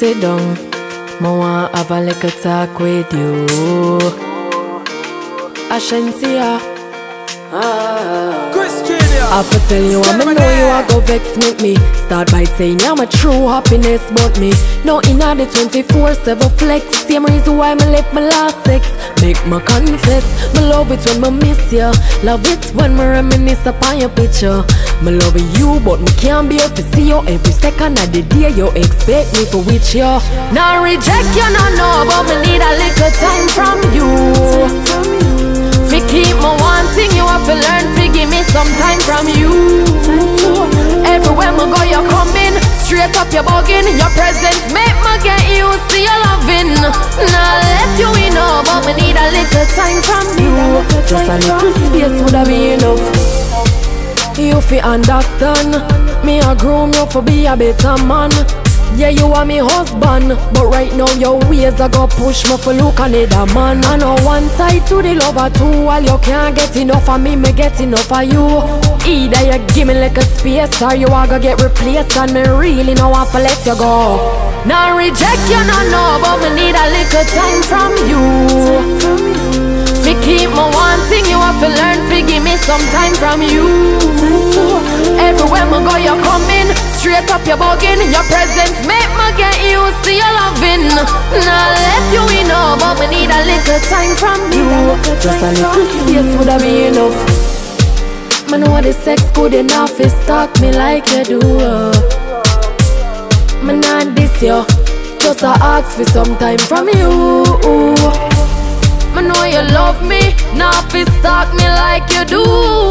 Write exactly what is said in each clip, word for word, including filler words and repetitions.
sit down, I want have a little talk with you. Ashensia, ah. I for tell you, I know you are go vex with me. Start by saying I'm a true happiness, but me no inna the twenty-four seven flex. Same reason why me left my last sex. Make me confess, me love it when me miss you. Love it when me reminisce upon your picture. Me love you, but me can't be up to see you every second of the day. You expect me for which you not reject you, no no, but me need a little time from you. Fi keep me wanting you, have to learn fi give me some time from you. Everywhere me go, you're coming. Straight up, you're bugging. Your presence make me get used to your loving. Now let you in, oh, but me need a little time from you. Just a little space would have be enough. You fi understand, me a groom you for be a better man. Yeah, you are me husband, but right now your ways are go push me for look another man. I know one side to the lover too. While you can't get enough of me, me get enough of you. Either you give me like a space, or you are gonna get replaced. And me really know I to let you go. Now reject you, no no, but me need a little time from you. Fi keep me wanting you, have to learn fi give me some time from you. Everywhere me go, you're coming. Straight up, you're bugging. Your presence make me get used to your loving. Now let you in, oh, but me need a little time from you. Just a little space would have be enough. Me know the sex good enough is stalk me like you do. Me not this you, just a ask for some time from you. Me know you love me, now fi stalk me like you do.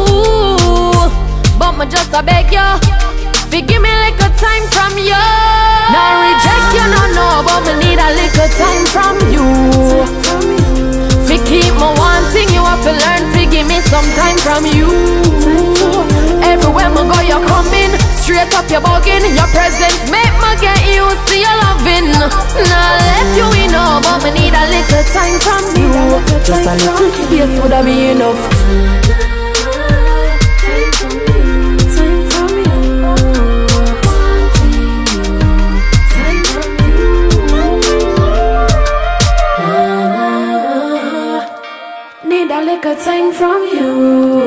But me just a beg you, fi give me little time from you. Now reject you, no no, but me need a little time from you. Fi keep me wanting you, have to learn fi give me some time from you. Everywhere me go, you're coming. Straight up, you're bugging. Your presence make me get used to your loving. Now let you in, oh, but me need a little time from you. Just a little space would have be enough. Need a little time from you.